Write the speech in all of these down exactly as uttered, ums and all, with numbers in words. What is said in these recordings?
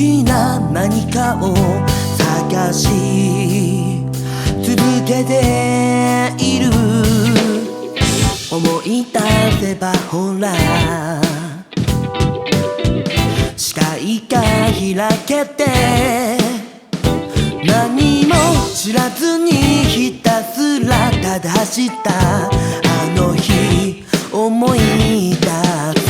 きな何かを探し続けている。思い出せばほら視界が開けて何も知らずにひたすらただしたあの日思い出す。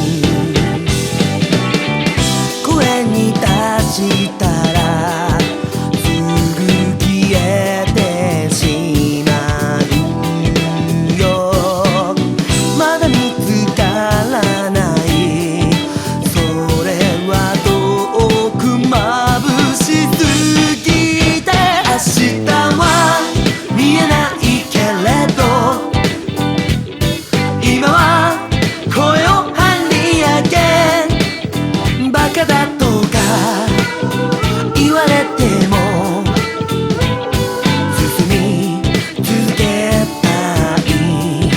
声に出したらすぐ消えてしまうよ。まだ見つからないそれは遠く眩しすぎて。明日は見えないけれど今は声を張り上げバカだとか言われても進み続けたい。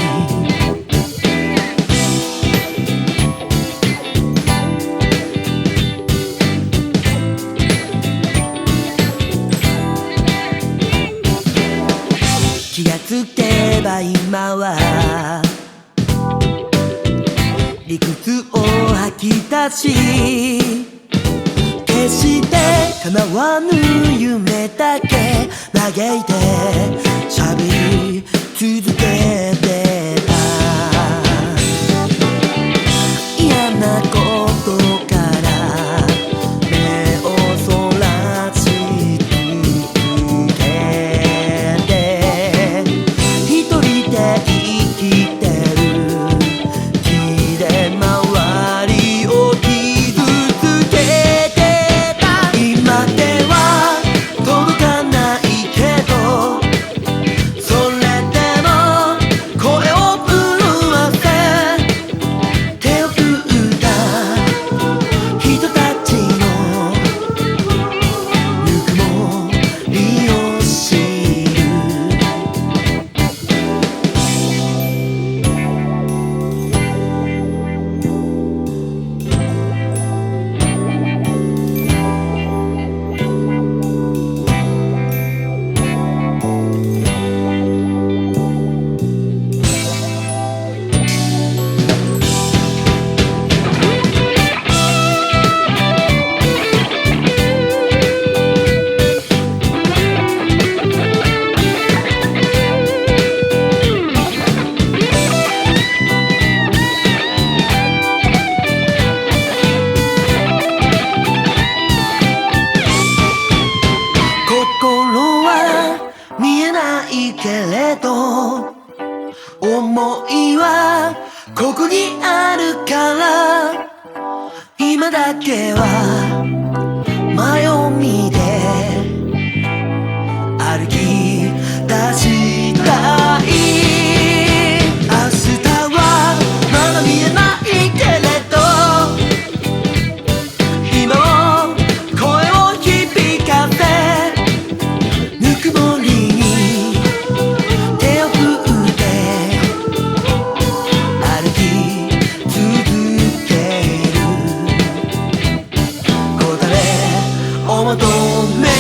気がつけば今は理屈を吐き出し決して叶わぬ夢だけ嘆いて喋り続けてた。嫌なことから目をそらし続けて一人で生きてる気で周りを傷つけてた。今では届かないけどそれでも声を震わせ手を振った人たちのぬくもりを知る。心は見えないけれど思いはここにあるから今だけは前を見て歩き出したい。明日はまだ見えないけれど今を声を響かせぬくもりに手を振って歩き続ける。答えを求め